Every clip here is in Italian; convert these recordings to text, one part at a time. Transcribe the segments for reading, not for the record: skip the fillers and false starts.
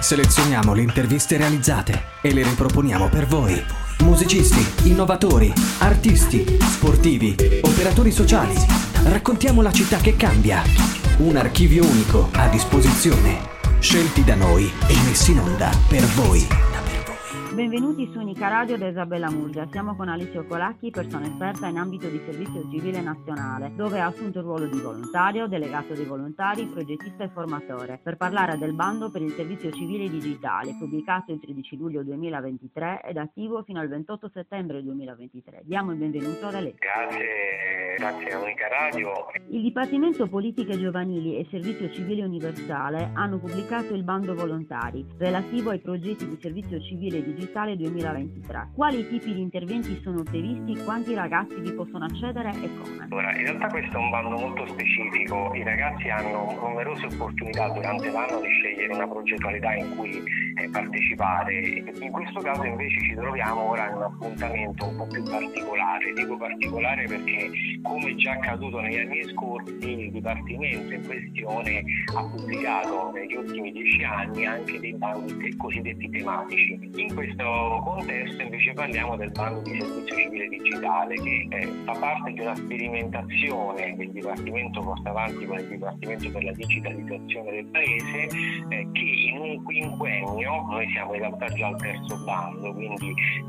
Selezioniamo le interviste realizzate e le riproponiamo per voi. Musicisti, innovatori, artisti, sportivi, operatori sociali. Raccontiamo la città che cambia. Un archivio unico a disposizione. Scelti da noi e messi in onda per voi. Benvenuti su Unica Radio da Isabella Murgia. Siamo con Alessio Colacchi, persona esperta in ambito di servizio civile nazionale, dove ha assunto il ruolo di volontario, delegato dei volontari, progettista e formatore, per parlare del bando per il servizio civile digitale, pubblicato il 13 luglio 2023 ed attivo fino al 28 settembre 2023. Diamo il benvenuto ad Alessio. Grazie a Unica Radio. Il Dipartimento Politiche Giovanili e Servizio Civile Universale hanno pubblicato il bando volontari relativo ai progetti di servizio civile digitale 2023. Quali tipi di interventi sono previsti? Quanti ragazzi vi possono accedere e come? Allora, in realtà questo è un bando molto specifico. I ragazzi hanno numerose opportunità durante l'anno di scegliere una progettualità in cui partecipare. In questo caso invece ci troviamo ora in un appuntamento un po' più particolare. Dico particolare perché, come già accaduto negli anni scorsi, il Dipartimento in questione ha pubblicato negli ultimi 10 anni anche dei bandi cosiddetti tematici. In questo contesto invece parliamo del bando di servizio civile digitale, che fa parte di una sperimentazione che il Dipartimento porta avanti con il Dipartimento per la digitalizzazione del Paese, che in un quinquennio, noi siamo in realtà già al terzo bando, quindi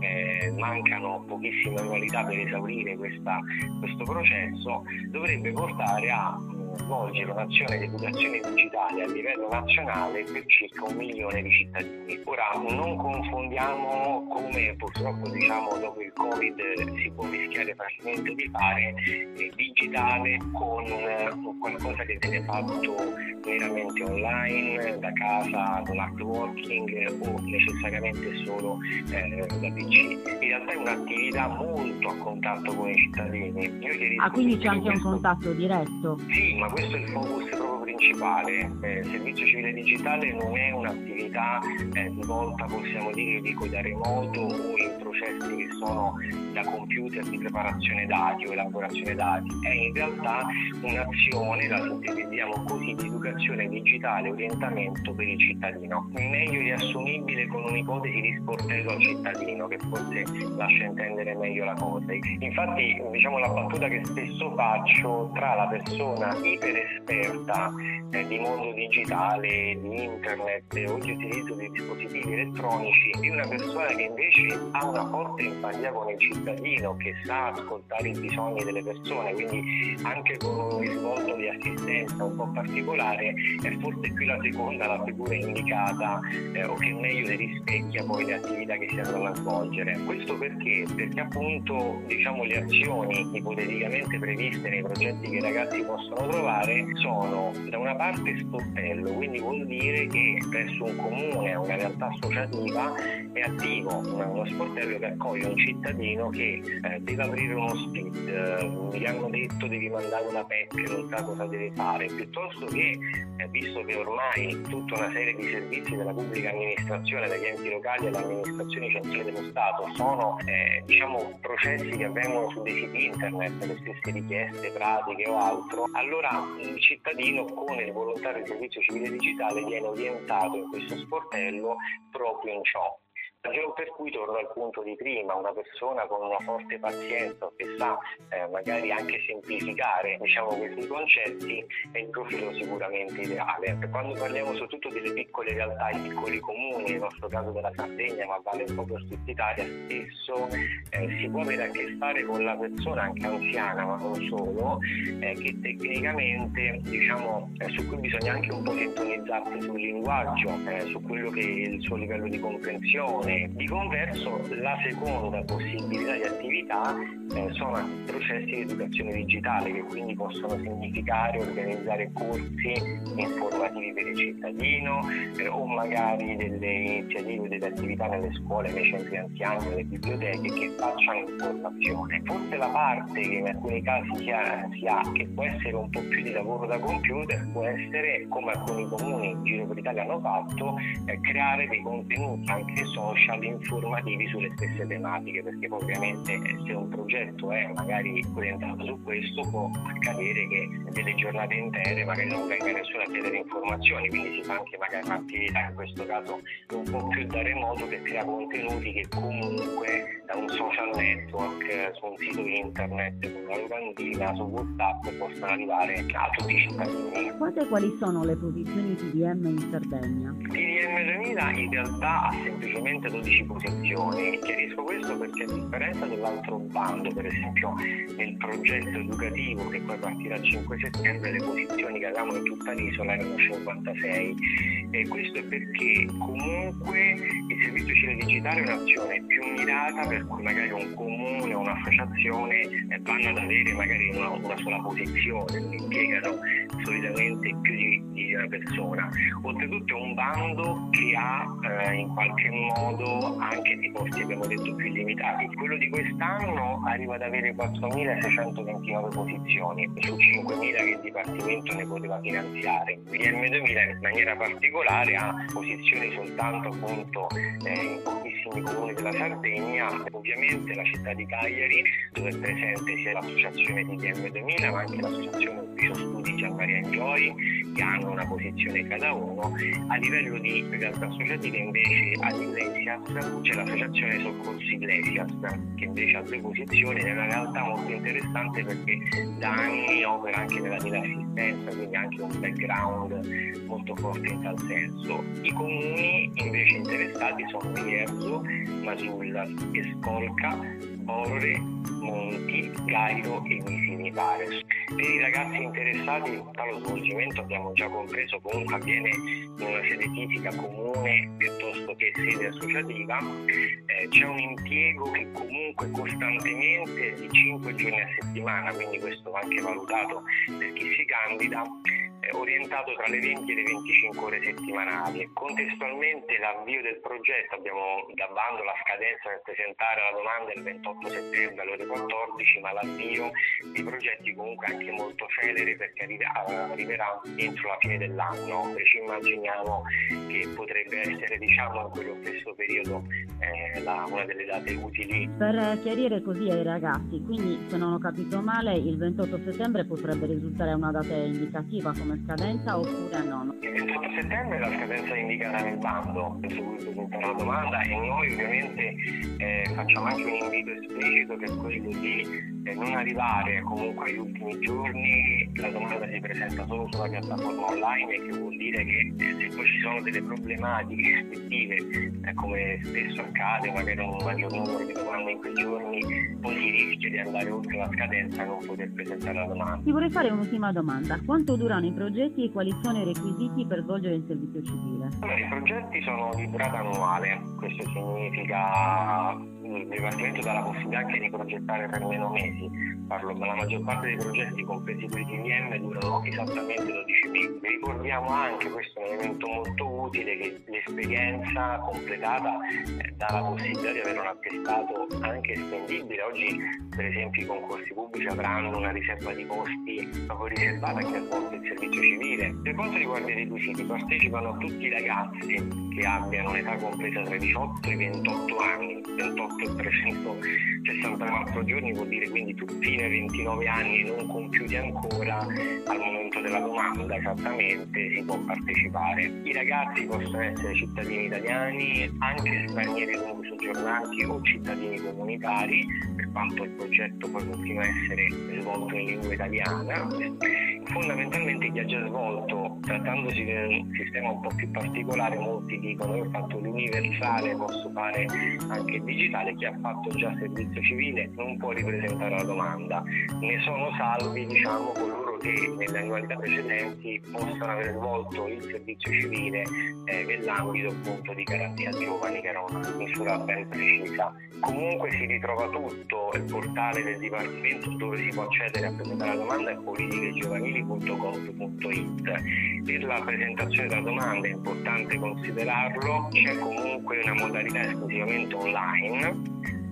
mancano pochissime annualità per esaurire questo processo, dovrebbe portare a svolgere un'azione di educazione digitale a livello nazionale per circa 1 milione di cittadini. Ora, non confondiamo, come purtroppo dopo il Covid si può rischiare facilmente di fare, digitale con qualcosa che viene fatto meramente online, da casa, con art working o necessariamente solo da PC. In realtà è un'attività molto a contatto con i cittadini. Quindi c'è anche un contatto diretto? Sì, ma questo è il focus proprio principale. Il servizio civile digitale non è un'attività svolta, possiamo dire, da remoto o in processi che sono da computer di preparazione dati o elaborazione dati. È in realtà un'azione, la sintetizziamo così, di educazione digitale, orientamento per il cittadino. Meglio riassumibile con un'ipotesi di sportello al cittadino, che forse lascia intendere meglio la cosa. Infatti, la battuta che spesso faccio tra la persona iperesperta di mondo digitale, di internet o di utilizzo di dispositivi elettronici e una persona che invece ha una forte empatia con il cittadino, che sa ascoltare i bisogni delle persone, quindi anche con un risvolto di assistenza un po' particolare, è forse più la seconda la figura indicata o che meglio si rispecchia poi le attività che si andranno a svolgere. Questo perché appunto le azioni ipoteticamente previste nei progetti che i ragazzi possono trovare sono da una parte sportello, quindi vuol dire che presso un comune, una realtà associativa, è attivo uno sportello che accoglie un cittadino che deve aprire uno SPID, gli hanno detto devi mandare una PEC, non sa cosa deve fare, piuttosto che, visto che ormai tutta una serie di servizi della pubblica amministrazione, dagli enti locali alle amministrazioni centrali dello Stato sono processi che avvengono su dei siti internet, le stesse richieste, pratiche o altro, allora il cittadino con il volontario di servizio civile digitale viene orientato in questo sportello proprio in ciò. Per cui torno al punto di prima, una persona con una forte pazienza che sa magari anche semplificare questi concetti è il profilo sicuramente ideale. Quando parliamo soprattutto delle piccole realtà, i piccoli comuni, nel nostro caso della Sardegna, ma vale un po' per tutta Italia, spesso si può avere a che fare con la persona anche anziana, ma non solo, che tecnicamente su cui bisogna anche un po' sintonizzarsi sul linguaggio, su quello che è il suo livello di comprensione. Di converso, la seconda possibilità di attività sono processi di educazione digitale, che quindi possono significare organizzare corsi informativi per il cittadino o magari delle iniziative, delle attività nelle scuole, nei centri anziani, nelle biblioteche che facciano informazione. Forse la parte che in alcuni casi si ha, che può essere un po' più di lavoro da computer, può essere, come alcuni comuni in giro per l'Italia hanno fatto, creare dei contenuti anche social social informativi sulle stesse tematiche, perché poi ovviamente se un progetto è magari orientato su questo, può accadere che delle giornate intere magari non venga nessuno a chiedere informazioni, quindi si fa anche magari un'attività, in questo caso un po' più da remoto, che crea contenuti che comunque da un social network, su un sito internet, con una locandina, su WhatsApp, possono arrivare a tutti i cittadini. Quante e quali sono le posizioni TDM in Sardegna? TDM 2000 in realtà ha semplicemente 12 posizioni. Chiarisco questo perché, a differenza dell'altro bando, per esempio nel progetto educativo che poi partirà il 5 settembre, le posizioni che avevamo in tutta l'isola erano 56, e questo è perché comunque il servizio civile digitale è un'azione più mirata, per cui magari un comune o un'associazione vanno ad avere magari una sola posizione, non impiegano solitamente più di una persona. Oltretutto è un bando che ha in qualche modo anche dei posti, abbiamo detto, più limitati. Quello di quest'anno arriva ad avere 4.629 posizioni su 5.000 che il Dipartimento ne poteva finanziare. TDM 2000 in maniera particolare ha posizioni soltanto appunto in pochissimi comuni della Sardegna, ovviamente la città di Cagliari, dove è presente sia l'associazione TDM 2000 ma anche l'associazione Ufficio Studi Gian Maria Enjoy, che hanno una posizione cada uno. A livello di realtà associative invece all'Iglesias c'è l'associazione Soccorsi Iglesias, che invece ha 2 posizioni, ed è una realtà molto interessante perché da anni opera anche nella assistenza, quindi anche un background molto forte in tal senso. I comuni invece interessati sono Vierzo, Masulla, Escolca, Borre, Monti, Gairo e Visi mi pare. Per i ragazzi interessati allo svolgimento abbiamo già compreso, comunque avviene in una sede fisica comune piuttosto che sede associativa. C'è un impiego che comunque costantemente di 5 giorni a settimana, quindi questo va anche valutato per chi si candida, orientato tra le 20 e le 25 ore settimanali. Contestualmente l'avvio del progetto, abbiamo da bando la scadenza per presentare la domanda il 28 settembre alle ore 14, ma l'avvio dei progetti comunque anche molto celere, perché arriverà entro la fine dell'anno. Ci immaginiamo che potrebbe essere, diciamo, in quello stesso periodo una delle date utili. Per chiarire così ai ragazzi, quindi se non ho capito male, il 28 settembre potrebbe risultare una data indicativa come scadenza oppure no? Il 28 settembre è la scadenza indicata nel bando su cui presentare la domanda, e noi ovviamente facciamo anche un invito esplicito, che è quello di non arrivare comunque agli ultimi giorni. La domanda si presenta solo sulla piattaforma online, che vuol dire che se poi ci sono delle problematiche effettive, come spesso accade, magari un maggior numero di domande in quei giorni, poi si rischia di andare oltre la scadenza e non poter presentare la domanda. Ti vorrei fare un'ultima domanda: quanto durano i progetti e quali sono i requisiti per svolgere il servizio civile? Allora, i progetti sono di durata annuale, questo significa il Dipartimento dà la possibilità anche di progettare per meno mesi. Ma la maggior parte dei progetti, compresi quelli di TDM, durano esattamente 12 mesi. Ricordiamo anche, questo è un elemento molto utile, che l'esperienza completata dà la possibilità di avere un attestato anche estendibile. Oggi, per esempio, i concorsi pubblici avranno una riserva di posti proprio riservata a chi ha svolto il servizio civile. Per quanto riguarda i requisiti, partecipano tutti i ragazzi che abbiano un'età compresa tra i 18 e i 28 anni. 28 e 364 giorni vuol dire quindi tutti nei 29 anni non compiuti ancora al momento della domanda, esattamente, si può partecipare. I ragazzi possono essere cittadini italiani, anche stranieri lungo soggiornanti o cittadini comunitari, per quanto il progetto poi continua a essere svolto in lingua italiana. Fondamentalmente chi ha già svolto, trattandosi di un sistema un po' più particolare, molti dicono: io ho fatto l'universale, posso fare anche il digitale. Chi ha fatto già servizio civile non può ripresentare la domanda. Ne sono salvi, diciamo, coloro che nelle annualità precedenti possano aver svolto il servizio civile nell'ambito appunto di Garanzia Giovani, che era una misura ben precisa. Comunque si ritrova tutto, il portale del Dipartimento dove si può accedere a presentare la domanda è politichegiovanili.gov.it. Per la presentazione della domanda è importante considerarlo, c'è comunque una modalità esclusivamente online,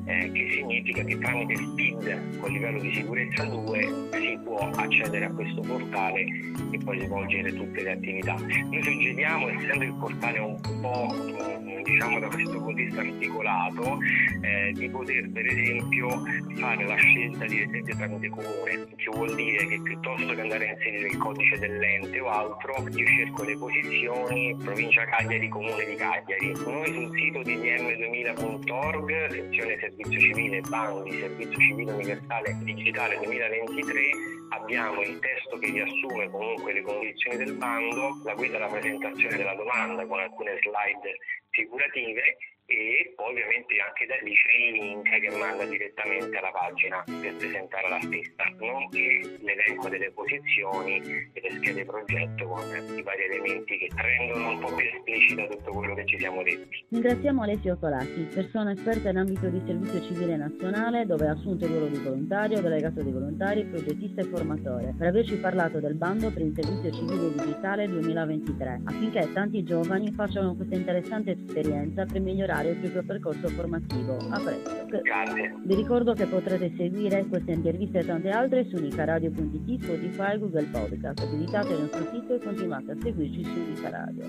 che significa che tramite SPID con livello di sicurezza 2 si può accedere a questo portale e poi svolgere tutte le attività. Noi suggeriamo, essendo il portale un po' diciamo da questo punto di vista articolato, di poter per esempio fare la scelta direttamente tramite comune, che vuol dire che piuttosto che andare a inserire il codice dell'ente o altro, io cerco le posizioni provincia Cagliari, comune di Cagliari. Noi sul sito ddm2000.org, sezione servizio civile, bandi, servizio civile universale digitale 2023, abbiamo il testo che riassume comunque le condizioni del bando, la guida alla presentazione della domanda con alcune slide figurative e poi ovviamente anche da lì c'è il link che manda direttamente alla pagina per presentare la stessa, nonché l'elenco delle posizioni e le schede progetto con i vari elementi che rendono un po' più esplicita tutto quello che ci siamo detti. Ringraziamo Alessio Colacchi, persona esperta in ambito di servizio civile nazionale, dove ha assunto il ruolo di volontario, delegato dei volontari, progettista e formatore, per averci parlato del bando per il servizio civile digitale 2023, affinché tanti giovani facciano questa interessante esperienza per migliorare il proprio percorso formativo. A presto. Grazie. Vi ricordo che potrete seguire queste interviste e tante altre su unicaradio.it, Spotify, Google Podcast. Visitate il nostro sito e continuate a seguirci su Unica Radio.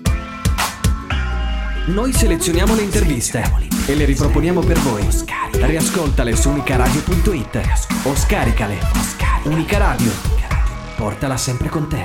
Noi selezioniamo le interviste e le riproponiamo per voi. Riascoltale su unicaradio.it o scaricale. Unica Radio. Portala sempre con te.